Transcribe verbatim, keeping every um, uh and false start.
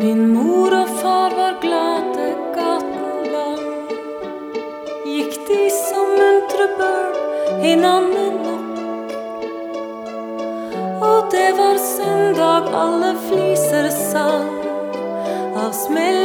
Min mor og far var glade gaten lang. Gikk de som muntre børn hinanden nok. Og det var søndag, alle fliser sang av smell